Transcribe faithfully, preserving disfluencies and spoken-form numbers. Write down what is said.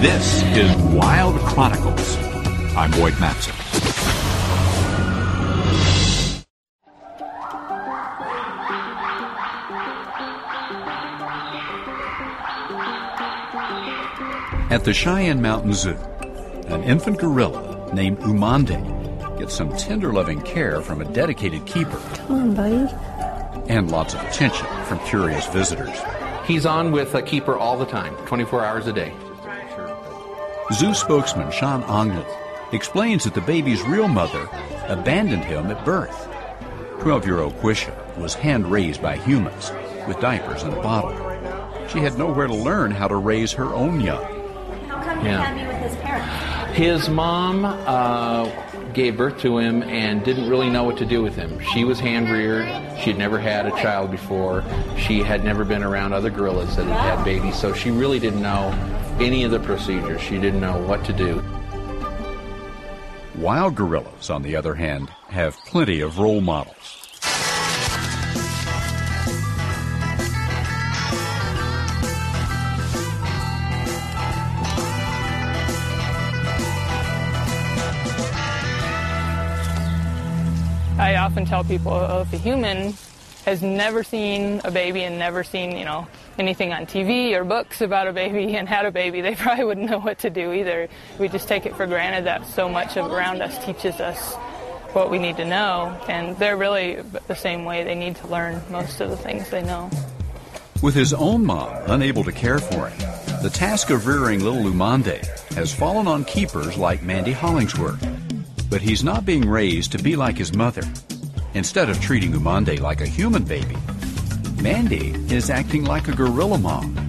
This is Wild Chronicles. I'm Boyd Matson. At the Cheyenne Mountain Zoo, an infant gorilla named Umande gets some tender loving care from a dedicated keeper. Come on, buddy. And lots of attention from curious visitors. He's on with a keeper all the time, twenty-four hours a day. Zoo spokesman Sean Onglin explains that the baby's real mother abandoned him at birth. twelve-year-old Quisha was hand-raised by humans with diapers and a bottle. She had nowhere to learn how to raise her own young. How come he Yeah. had me with his parents? His mom uh, gave birth to him and didn't really know what to do with him. She was hand-reared. She had never had a child before. She had never been around other gorillas that had had babies, so she really didn't know any of the procedures. She didn't know what to do. Wild gorillas, on the other hand, have plenty of role models. I often tell people, oh, if a human has never seen a baby and never seen, you know, anything on T V or books about a baby and had a baby, they probably wouldn't know what to do either. We just take it for granted that so much of around us teaches us what we need to know, and they're really the same way. They need to learn most of the things they know. With his own mom unable to care for him, the task of rearing little Umande has fallen on keepers like Mandy Hollingsworth. But he's not being raised to be like his mother. Instead of treating Umande like a human baby, Mandy is acting like a gorilla mom.